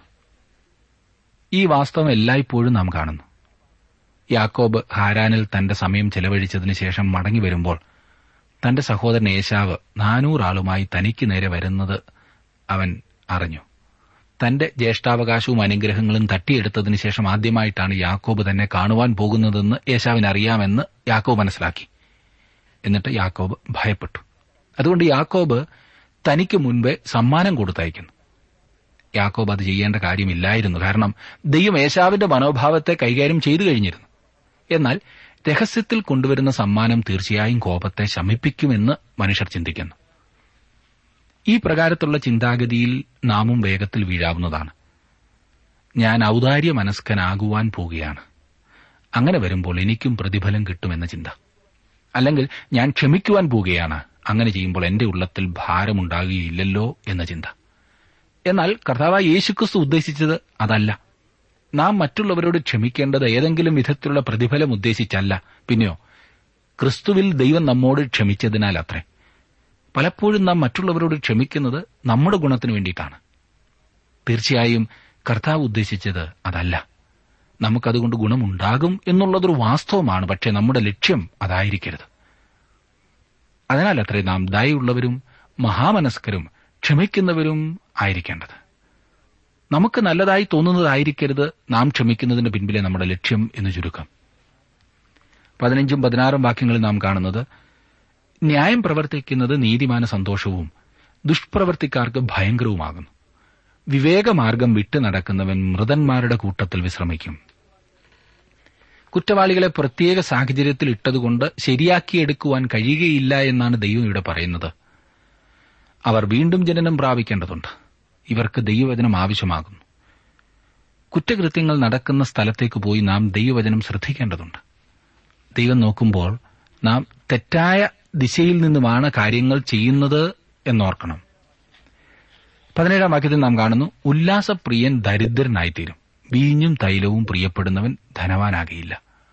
ഈ വാസ്തവം എല്ലായ്പ്പോഴും നാം കാണുന്നു. യാക്കോബ് ഹാരാനിൽ തന്റെ സമയം ചെലവഴിച്ചതിന് ശേഷം മടങ്ങി വരുമ്പോൾ തന്റെ സഹോദരൻ ഏശാവ് നാനൂറാളുമായി തനിക്ക് നേരെ വരുന്നത് അവൻ അറിഞ്ഞു. തന്റെ ജ്യേഷ്ഠാവകാശവും അനുഗ്രഹങ്ങളും തട്ടിയെടുത്തതിന് ശേഷം ആദ്യമായിട്ടാണ് യാക്കോബ് തന്നെ കാണുവാൻ പോകുന്നതെന്ന് ഏശാവിന് അറിയാമെന്ന് യാക്കോബ് മനസ്സിലാക്കി. എന്നിട്ട് യാക്കോബ് ഭയപ്പെട്ടു. അതുകൊണ്ട് യാക്കോബ് തനിക്ക് മുൻപേ സമ്മാനം കൊടുത്തയക്കുന്നു. യാക്കോബ് അത് ചെയ്യേണ്ട കാര്യമില്ലായിരുന്നു. കാരണം ദൈവം ഏശാവിന്റെ മനോഭാവത്തെ കൈകാര്യം ചെയ്തു കഴിഞ്ഞിരുന്നു. എന്നാൽ രഹസ്യത്തിൽ കൊണ്ടുവരുന്ന സമ്മാനം തീർച്ചയായും കോപത്തെ ശമിപ്പിക്കുമെന്ന് മനുഷ്യർ ചിന്തിക്കുന്നു. ഈ പ്രകാരത്തിലുള്ള ചിന്താഗതിയിൽ നാമും വേഗത്തിൽ വീഴാവുന്നതാണ്. ഞാൻ ഔദാര്യ മനസ്കനാകുവാൻ പോകുകയാണ്, അങ്ങനെ വരുമ്പോൾ എനിക്കും പ്രതിഫലം കിട്ടുമെന്ന ചിന്ത. അല്ലെങ്കിൽ ഞാൻ ക്ഷമിക്കുവാൻ പോകുകയാണ്, അങ്ങനെ ചെയ്യുമ്പോൾ എന്റെ ഉള്ളത്തിൽ ഭാരമുണ്ടാകുകയില്ലല്ലോ എന്ന ചിന്ത. എന്നാൽ കർത്താവായ യേശുക്രിസ്തു ഉദ്ദേശിച്ചത് അതല്ല. നാം മറ്റുള്ളവരോട് ക്ഷമിക്കേണ്ടത് ഏതെങ്കിലും വിധത്തിലുള്ള പ്രതിഫലം ഉദ്ദേശിച്ചല്ല, പിന്നെയോ ക്രിസ്തുവിൽ ദൈവം നമ്മോട് ക്ഷമിച്ചതിനാൽ അത്രേ. പലപ്പോഴും നാം മറ്റുള്ളവരോട് ക്ഷമിക്കുന്നത് നമ്മുടെ ഗുണത്തിന് വേണ്ടിയിട്ടാണ്. തീർച്ചയായും കർത്താവ് ഉദ്ദേശിച്ചത് അതല്ല. നമുക്കതുകൊണ്ട് ഗുണമുണ്ടാകും എന്നുള്ളതൊരു വാസ്തവമാണ്. പക്ഷേ നമ്മുടെ ലക്ഷ്യം അതായിരിക്കരുത്. അതിനാൽ അത്രേ നാം ദയയുള്ളവരും മഹാമനസ്കരും ക്ഷമിക്കുന്നവരും ആയിരിക്കേണ്ടത്. നമുക്ക് നല്ലതായി തോന്നുന്നതായിരിക്കരുത് നാം ക്ഷമിക്കുന്നതിന് പിൻപിലെ നമ്മുടെ ലക്ഷ്യം എന്ന് ചുരുക്കം. പതിനഞ്ചും പതിനാറും വാക്യങ്ങളിൽ നാം കാണുന്നത്, ന്യായം പ്രവർത്തിക്കുന്നത് നീതിമാന സന്തോഷവും ദുഷ്പ്രവർത്തിക്കാർക്ക് ഭയങ്കരവുമാകുന്നു. വിവേകമാർഗം വിട്ടു നടക്കുന്നവൻ മൃതന്മാരുടെ കൂട്ടത്തിൽ വിശ്രമിക്കും. കുറ്റവാളികളെ പ്രത്യേക സാഹചര്യത്തിൽ ഇട്ടതുകൊണ്ട് ശരിയാക്കിയെടുക്കുവാൻ കഴിയുകയില്ല എന്നാണ് ദൈവം ഇവിടെ പറയുന്നത്. അവർ വീണ്ടും ജനനം പ്രാപിക്കേണ്ടതുണ്ട്. ഇവർക്ക് ദൈവവചനം ആവശ്യമാകുന്നു. കുറ്റകൃത്യങ്ങൾ നടക്കുന്ന സ്ഥലത്തേക്ക് പോയി നാം ദൈവവചനം ശ്രദ്ധിക്കേണ്ടതുണ്ട്. ദൈവം നോക്കുമ്പോൾ നാം തെറ്റായ ദിശയിൽ നിന്നുമാണ് കാര്യങ്ങൾ ചെയ്യുന്നത് എന്നോർക്കണം. പതിനേഴാം വാക്യത്തിൽ നാം കാണുന്നു, ഉല്ലാസപ്രിയൻ ദരിദ്രനായിത്തീരും, വീഞ്ഞും തൈലവും പ്രിയപ്പെടുന്നവൻ ധനവാനാകയില്ല.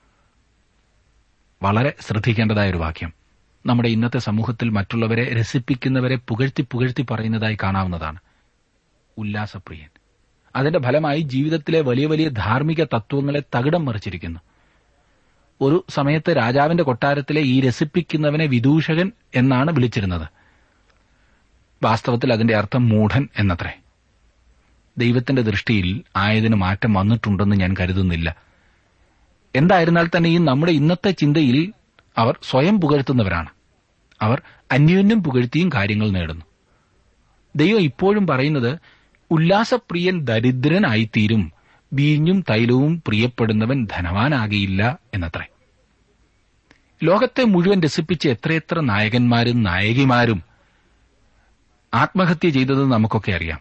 വളരെ ശ്രദ്ധിക്കേണ്ടതായ ഒരു വാക്യം. നമ്മുടെ ഇന്നത്തെ സമൂഹത്തിൽ മറ്റുള്ളവരെ രസിപ്പിക്കുന്നവരെ പുകഴ്ത്തി പുകഴ്ത്തി പറയുന്നതായി കാണാവുന്നതാണ്. ഉല്ലാസപ്രിയൻ. അതിന്റെ ഫലമായി ജീവിതത്തിലെ വലിയ വലിയ ധാർമ്മിക തത്വങ്ങളെ തകിടം മറിച്ചിരിക്കുന്നു. ഒരു സമയത്ത് രാജാവിന്റെ കൊട്ടാരത്തിലെ ഈ രസിപ്പിക്കുന്നവനെ വിദൂഷകൻ എന്നാണ് വിളിച്ചിരുന്നത്. വാസ്തവത്തിൽ അതിന്റെ അർത്ഥം മൂഢൻ എന്നത്രേ. ദൈവത്തിന്റെ ദൃഷ്ടിയിൽ ആയതിന് മാറ്റം വന്നിട്ടുണ്ടെന്ന് ഞാൻ കരുതുന്നില്ല. എന്തായിരുന്നാൽ തന്നെയും നമ്മുടെ ഇന്നത്തെ ചിന്തയിൽ അവർ സ്വയം പുകഴ്ത്തുന്നവരാണ്. അവർ അന്യോന്യം പുകഴ്ത്തിയും കാര്യങ്ങൾ നേടുന്നു. ദൈവം ഇപ്പോഴും പറയുന്നത്, ഉല്ലാസപ്രിയൻ ദരിദ്രനായിത്തീരും, വീഞ്ഞും തൈലവും പ്രിയപ്പെടുന്നവൻ ധനവാനാകിയില്ല എന്നത്രേ. ലോകത്തെ മുഴുവൻ രസിപ്പിച്ച് എത്രയെത്ര നായകന്മാരും നായികമാരും ആത്മഹത്യ ചെയ്തത് നമുക്കൊക്കെ അറിയാം.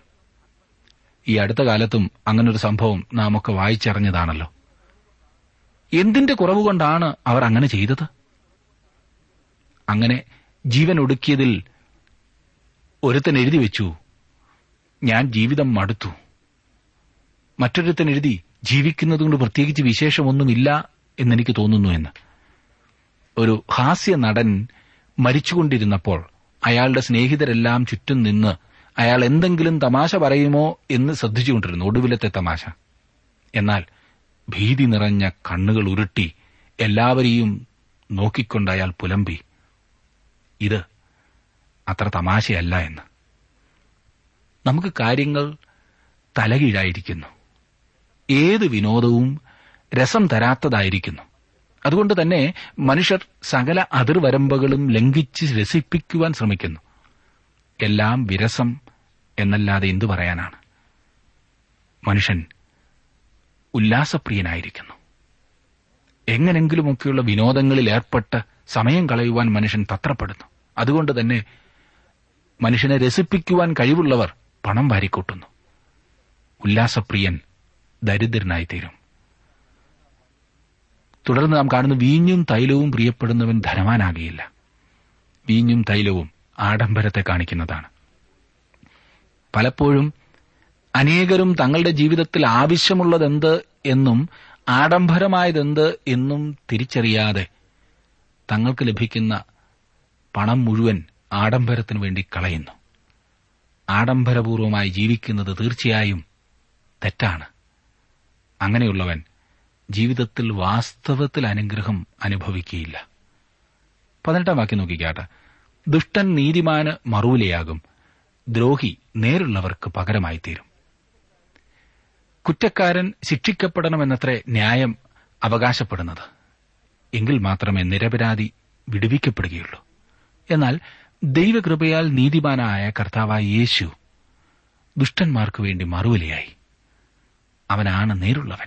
ഈ അടുത്ത കാലത്തും അങ്ങനൊരു സംഭവം നാം ഒക്കെ വായിച്ചറിഞ്ഞതാണല്ലോ. എന്തിന്റെ കുറവുകൊണ്ടാണ് അവർ അങ്ങനെ ചെയ്തത്? അങ്ങനെ ജീവൻ ഒടുക്കിയതിൽ ഒരുത്തൻ എഴുതി വെച്ചു, ഞാൻ ജീവിതം മടുത്തു. മറ്റൊരുത്തൻ എഴുതി, ജീവിക്കുന്നതുകൊണ്ട് പ്രത്യേകിച്ച് വിശേഷമൊന്നുമില്ല എന്നെനിക്ക് തോന്നുന്നു എന്ന്. ഒരു ഹാസ്യ നടൻ മരിച്ചുകൊണ്ടിരുന്നപ്പോൾ അയാളുടെ സ്നേഹിതരെല്ലാം ചുറ്റും നിന്ന് അയാൾ എന്തെങ്കിലും തമാശ പറയുമോ എന്ന് ശ്രദ്ധിച്ചുകൊണ്ടിരുന്നു. ഒടുവിലത്തെ തമാശ. എന്നാൽ ഭീതി നിറഞ്ഞ കണ്ണുകൾ ഉരുട്ടി എല്ലാവരെയും നോക്കിക്കൊണ്ട് അയാൾ പുലമ്പി, ഇത് അത്ര തമാശയല്ല എന്ന്. നമുക്ക് കാര്യങ്ങൾ തലകീഴായിരിക്കുന്നു. ഏത് വിനോദവും രസം തരാത്തതായിരിക്കുന്നു. അതുകൊണ്ട് തന്നെ മനുഷ്യർ സകല അതിർവരമ്പുകളും ലംഘിച്ച് രസിപ്പിക്കുവാൻ ശ്രമിക്കുന്നു. എല്ലാം വിരസം എന്നല്ലാതെ എന്തു പറയാനാണ്? മനുഷ്യൻ ഉല്ലാസപ്രിയനായിരിക്കുന്നു. എങ്ങനെങ്കിലുമൊക്കെയുള്ള വിനോദങ്ങളിൽ ഏർപ്പെട്ട് സമയം കളയുവാൻ മനുഷ്യൻ തത്രപ്പെടുന്നു. അതുകൊണ്ട് തന്നെ മനുഷ്യനെ രസിപ്പിക്കുവാൻ കഴിവുള്ളവർ പണം വാരിക്കൂട്ടുന്നു. ഉല്ലാസപ്രിയൻ ദരിദ്രനായിത്തീരും. തുടർന്ന് നാം കാണുന്നു, വീഞ്ഞും തൈലവും പ്രിയപ്പെടുന്നവൻ ധനവാനാകിയില്ല. വീഞ്ഞും തൈലവും ആഡംബരത്തെ കാണിക്കുന്നതാണ്. പലപ്പോഴും അനേകരും തങ്ങളുടെ ജീവിതത്തിൽ ആവശ്യമുള്ളതെന്ത് എന്നും ആഡംബരമായതെന്ത് എന്നും തിരിച്ചറിയാതെ തങ്ങൾക്ക് ലഭിക്കുന്ന പണം മുഴുവൻ ആഡംബരത്തിനു വേണ്ടി കളയുന്നു. ആഡംബരപൂർവമായി ജീവിക്കുന്നത് തീർച്ചയായും തെറ്റാണ്. അങ്ങനെയുള്ളവൻ ജീവിതത്തിൽ വാസ്തവത്തിൽ അനുഗ്രഹം അനുഭവിക്കുകയില്ല. പതിനെട്ടാം വാക്യം നോക്കിക്കാട്ടെ. ദുഷ്ടൻ നീതിമാന് മറുവിലയാകും, ദ്രോഹി നേരുള്ളവർക്ക് പകരമായിത്തീരും. കുറ്റക്കാരൻ ശിക്ഷിക്കപ്പെടണമെന്നത്രേ ന്യായം അവകാശപ്പെടുന്നത്. എങ്കിൽ മാത്രമേ നിരപരാധി വിടുവിക്കപ്പെടുകയുള്ളൂ. എന്നാൽ ദൈവകൃപയാൽ നീതിമാനായ കർത്താവായ യേശു ദുഷ്ടന്മാർക്കു വേണ്ടി മറുവിലയായി. അവനാണ് നേരുള്ളവൻ.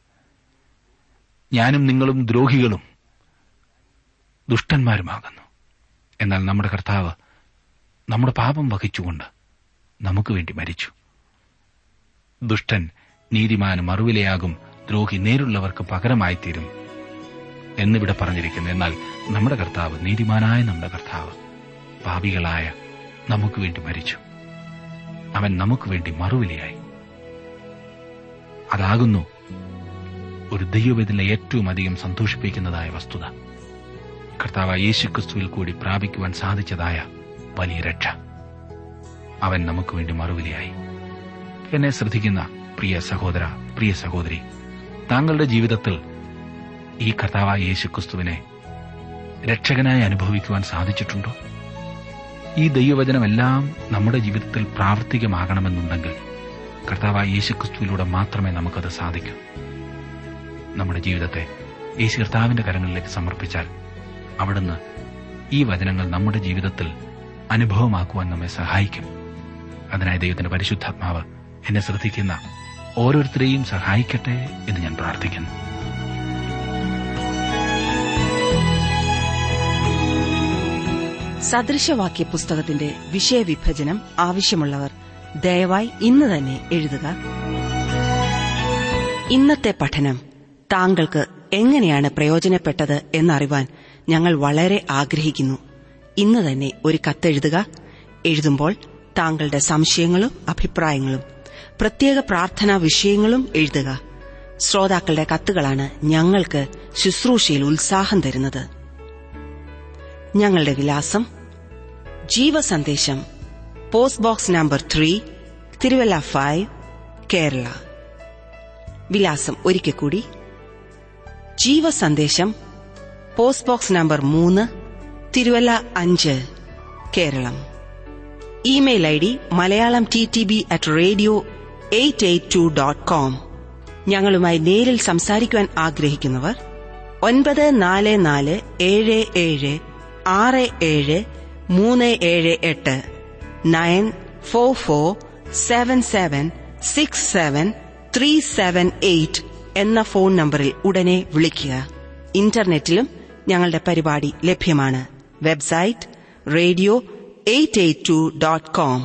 ഞാനും നിങ്ങളും ദ്രോഹികളും ദുഷ്ടന്മാരുമാകുന്നു. എന്നാൽ നമ്മുടെ കർത്താവ് നമ്മുടെ പാപം വഹിച്ചുകൊണ്ട് നമുക്ക് വേണ്ടി മരിച്ചു. ദുഷ്ടൻ നീതിമാന് മറുവിലയാകും, ദ്രോഹി നേരുള്ളവർക്ക് പകരമായിത്തീരും എന്നിവിടെ പറഞ്ഞിരിക്കുന്നു. എന്നാൽ നമ്മുടെ കർത്താവ്, നീതിമാനായ നമ്മുടെ കർത്താവ്, പാപികളായ നമുക്ക് വേണ്ടി മരിച്ചു. അവൻ നമുക്ക് വേണ്ടി മറുവിലയായി. അതാകുന്നു ഒരു ദൈവവേദന ഏറ്റവും അധികം സന്തോഷിപ്പിക്കുന്നതായ വസ്തുത. കർത്താവായ യേശുക്രിസ്തുവിൽ കൂടി പ്രാപിക്കുവാൻ സാധിച്ചതായ വലിയ രക്ഷ. അവൻ നമുക്ക് വേണ്ടി മറുവിലയായി. എന്നെ ശ്രദ്ധിക്കുന്ന പ്രിയ സഹോദര, പ്രിയ സഹോദരി, താങ്കളുടെ ജീവിതത്തിൽ ഈ കർത്താവായ യേശുക്രിസ്തുവിനെ രക്ഷകനായി അനുഭവിക്കുവാൻ സാധിച്ചിട്ടുണ്ടോ? ഈ ദൈവവചനമെല്ലാം നമ്മുടെ ജീവിതത്തിൽ പ്രാവർത്തികമാകണമെന്നുണ്ടെങ്കിൽ കർത്താവായ യേശുക്രിസ്തുവിലൂടെ മാത്രമേ നമുക്കത് സാധിക്കൂ. നമ്മുടെ ജീവിതത്തെ യേശു കർത്താവിന്റെ കരങ്ങളിലേക്ക് സമർപ്പിച്ചാൽ അവിടുന്ന് ഈ വചനങ്ങൾ നമ്മുടെ ജീവിതത്തിൽ അനുഭവമാക്കുവാൻ നമ്മെ സഹായിക്കും. അതിനായി ദൈവത്തിന്റെ പരിശുദ്ധാത്മാവ് എന്നെ ശ്രദ്ധിക്കുന്ന ഓരോരുത്തരെയും സഹായിക്കട്ടെ എന്ന് ഞാൻ പ്രാർത്ഥിക്കുന്നു. സദൃശവാക്യ പുസ്തകത്തിന്റെ വിഷയവിഭജനം ആവശ്യമുള്ളവർ ദയവായി ഇന്ന് തന്നെ എഴുതുക. ഇന്നത്തെ പഠനം താങ്കൾക്ക് എങ്ങനെയാണ് പ്രയോജനപ്പെട്ടത് എന്നറിവാൻ ഞങ്ങൾ വളരെ ആഗ്രഹിക്കുന്നു. ഇന്ന് തന്നെ ഒരു കത്തെഴുതുക. എഴുതുമ്പോൾ താങ്കളുടെ സംശയങ്ങളും അഭിപ്രായങ്ങളും പ്രത്യേക പ്രാർത്ഥനാ വിഷയങ്ങളും എഴുതുക. ശ്രോതാക്കളുടെ കത്തുകളാണ് ഞങ്ങൾക്ക് ശുശ്രൂഷയിൽ ഉത്സാഹം തരുന്നത്. ഞങ്ങളുടെ വിലാസം: ജീവസന്ദേശം, post box number three, Tiruvalla five, Kerala. വിലാസം ഒരിക്കൽ കൂടി: ജീവസന്ദേശം, പോസ്റ്റ് ബോക്സ് നമ്പർ മൂന്ന്, തിരുവല്ല അഞ്ച്, Keralam. Email I D Malayalam T T B at radio eight eight two dot com. ഞങ്ങളുമായി നേരിൽ സംസാരിക്കുവാൻ ആഗ്രഹിക്കുന്നവർ ഒൻപത് നാല് നാല് ഏഴ് ഏഴ് ആറ് ഏഴ് മൂന്ന് ഏഴ് എട്ട് nine four four seven seven six seven three seven eight എന്ന ഫോൺ നമ്പറിൽ ഉടനെ വിളിക്കുക. ഇന്റർനെറ്റിലും ഞങ്ങളുടെ പരിപാടി ലഭ്യമാണ്. Website radio eight eight two dot com.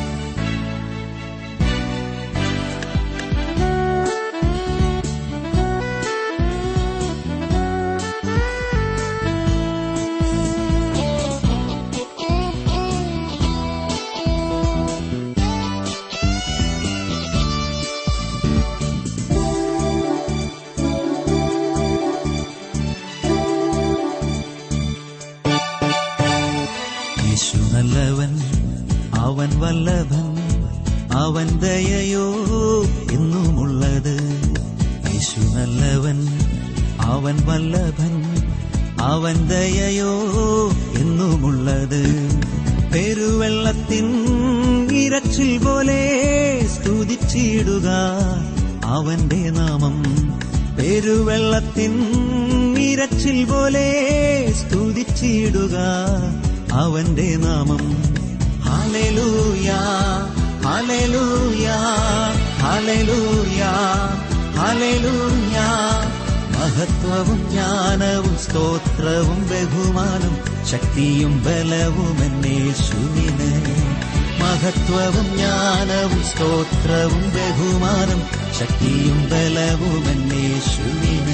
നല്ലവൻ, അവൻ വല്ലഭൻ, അവൻ ദയയോ എന്നുമുള്ളത്. യേശു നല്ലവൻ, അവൻ വല്ലഭൻ, അവൻ ദയയോ എന്നുമുള്ളത്. പെരുവെള്ളത്തിൻ ഇരച്ചിൽ പോലെ സ്തുതിച്ചിടുക അവന്റെ നാമം. പെരുവെള്ളത്തിൻ ഇരച്ചിൽ പോലെ സ്തുതിച്ചിടുക അവന്റെ നാമം. ഹല്ലേലൂയ, ഹല്ലേലൂയ, ഹല്ലേലൂയ, ഹല്ലേലൂയ. മഹത്വവും ജ്ഞാനവും സ്തോത്രവും ബഹുമാനം ശക്തിയും ബലവും എന്നേശുവിന്. മഹത്വവും ജ്ഞാനവും സ്തോത്രവും ബഹുമാനം ശക്തിയും ബലവും എന്നേശുവിന്.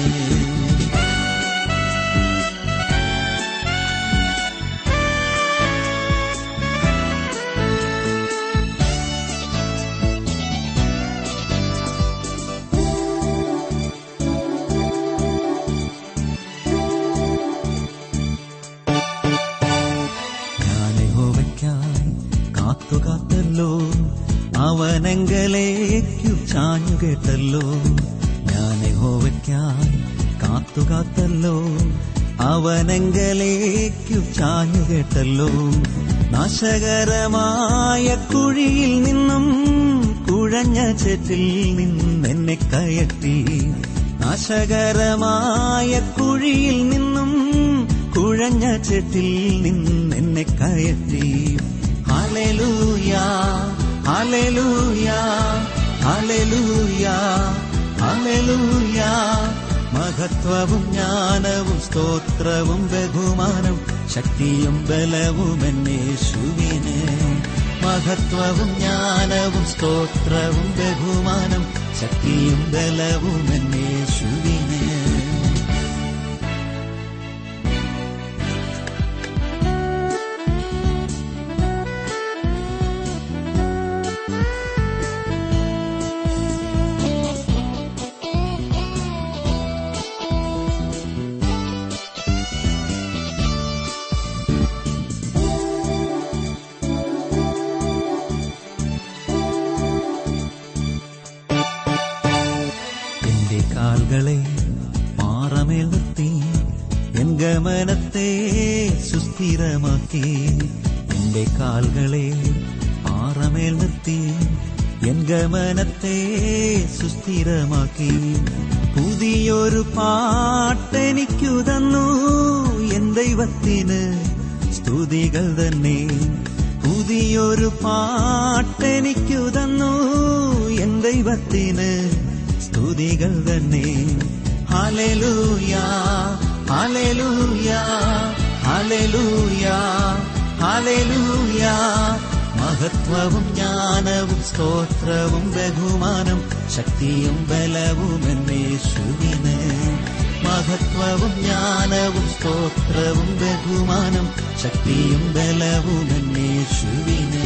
കാത്തുകാത്തല്ലോ അവനെങ്കലേക്കു ചാഞ്ഞു കേട്ടല്ലോ. ഞാൻ യഹോവയ്ക്കായി കാത്തുകാത്തല്ലോ അവനെങ്കലേക്കു ചാഞ്ഞു കേട്ടല്ലോ. നാശകരമായ കുഴിയിൽ നിന്നും കുഴഞ്ഞ ചേറ്റിൽ നിന്നെന്നെ കയറ്റി. നാശകരമായ കുഴിയിൽ നിന്നും കുഴഞ്ഞ ചേറ്റിൽ നിന്നെന്നെ കയറ്റി. ഹല്ലേലൂയ, ഹല്ലേലൂയ, ഹല്ലേലൂയ, ഹല്ലേലൂയ. മഹത്വവും ജ്ഞാനവും സ്തോത്രവും ബഹുമാനം ശക്തിയും ബലവും എന്നേശുവിന്. മഹത്വവും ജ്ഞാനവും സ്തോത്രവും ബഹുമാനം ശക്തിയും ബലവും എന്നേശുവിന്. കാൽകളെ പാറമേൽ നിർത്തി എൻ ഗമനത്തെ സുസ്ഥിരമാക്കി. എന്റെ എന്റെ കാൽകളെ പാറമേൽ നിർത്തി എൻ ഗമനത്തെ സുസ്ഥിരമാക്കി. പുതിയൊരു പാട്ടെനിക്കു തന്നു എൻ ദൈവത്തിന് സ്തുതികൾ തന്നെ. പുതിയൊരു പാട്ടെനിക്കു തന്നു എൻ ദൈവത്തിന് സ്തുതികൾ തന്നെ. ഹല്ലേലൂയാ ഹല്ലേലൂയാ ഹല്ലേലൂയാ ഹല്ലേലൂയാ. മഹത്വവും ജ്ഞാനവും സ്തോത്രവും ബഹുമാനം ശക്തിയും ബലവും എന്നേശുവിന്. മഹത്വവും ജ്ഞാനവും സ്തോത്രവും ബഹുമാനം ശക്തിയും ബലവും എന്നേശുവിന്.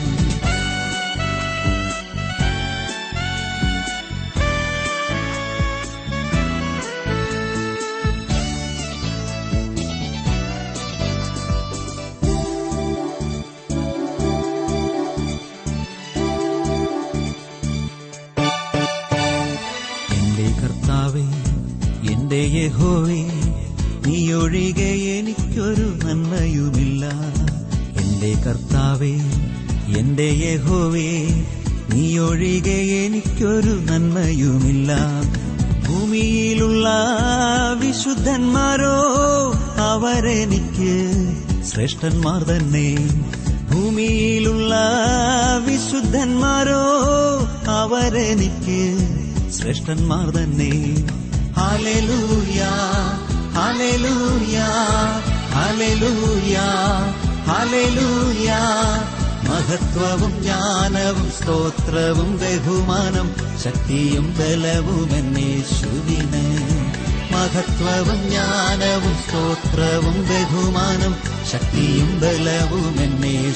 എന്റെ യഹോവേ, നീയൊഴികെ എനിക്കൊരു നന്മയുമില്ല. എന്റെ കർത്താവേ, എന്റെ യഹോവേ, നീയൊഴികെ എനിക്കൊരു നന്മയുമില്ല. ഭൂമിയിലുള്ള വിശുദ്ധന്മാരോ അവരെനിക്ക് ശ്രേഷ്ഠന്മാർ തന്നെ. ഭൂമിയിലുള്ള വിശുദ്ധന്മാരോ അവരെനിക്ക് ശ്രേഷ്ഠന്മാർ തന്നെ. ഹല്ലേലൂയാ ഹല്ലേലൂയാ ഹല്ലേലൂയാ ഹല്ലേലൂയാ. മഹത്വവും ജ്ഞാനവും സ്തോത്രവും ബഹുമാനം ശക്തിയും ബലവും എന്നേശുവിന്. മഹത്വവും ജ്ഞാനവും സ്തോത്രവും ബഹുമാനം ശക്തിയും ബലവും എന്നേ